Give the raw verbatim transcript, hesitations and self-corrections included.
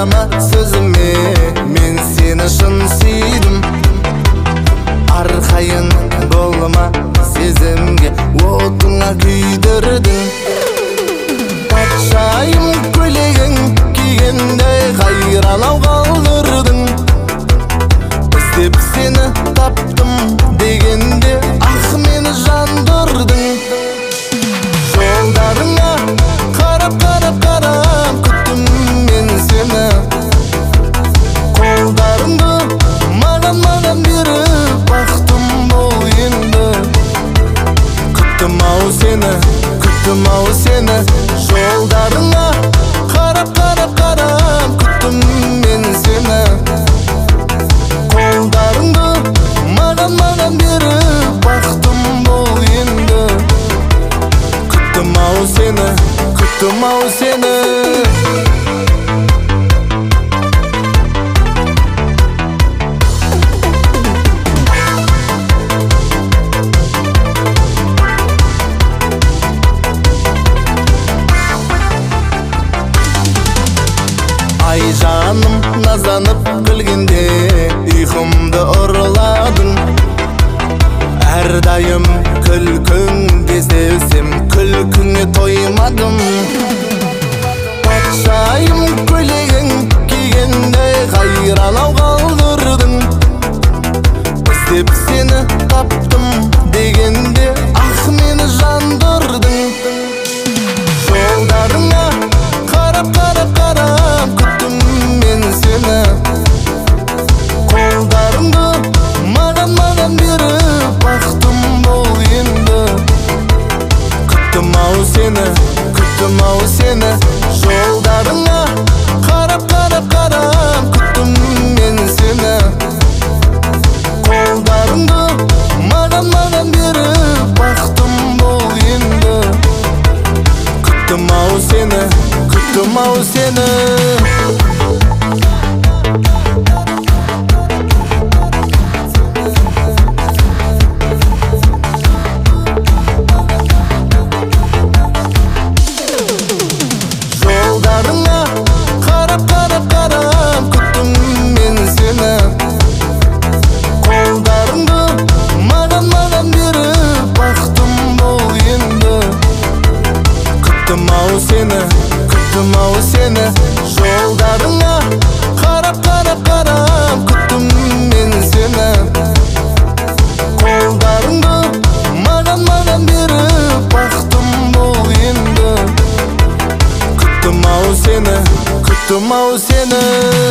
Қарама сөзіме, мен сені шын сүйдім. Арқайын болма сезімге, отыңа күйдірдің. Патшайым көйлегің кигендей қайралау қалдырдың. Іздеп сені таптым дегенде, ақ мені жандырдың. Жолдарыңа қарап қарап қарап күттім мен сені. Қолдарыңды маған маған беріп бақтым бол енді. Күттім ау сені, күттім ау сені. Жолдарыңа қарап қарап қарап күттім мен сені. Қолдарыңды маған маған беріп бақтым бол енді. Күттім ау сені, күттім ау сені. Ай жаным назанып күлгенде, ұйқымды ұрладың. Әрдайым күлкіңде sevsем, күлкіңе тоймадым. Патшайым көйлегің кигендей қайралау қалдырдың. Іздеп сені таптым дегенде, ақ мені жандырдың. Жолдарыңа қарап қарап қарап күттім мен сені. Қолдарыңды маған маған беріп бақтым бол енді. Күттім ау сені, күттім ау сені. Жолдарыңа қарап қарап қарап күттім мен сені. Қолдарыңды маған маған беріп бақтым бол енді. Күттім ау сені, күттім ау сені. Жолдарыңа қарап қарап қарап күттім мен сені. Қолдарыңды маған маған беріп бақтым бол енді. Күттім ау сені, күттім ау сені. Жолдарыңа қарап қарап қарап күттім мен сені. Қолдарыңды маған маған беріп бақтым бол енді. Күттім ау сені, күттім ау сені.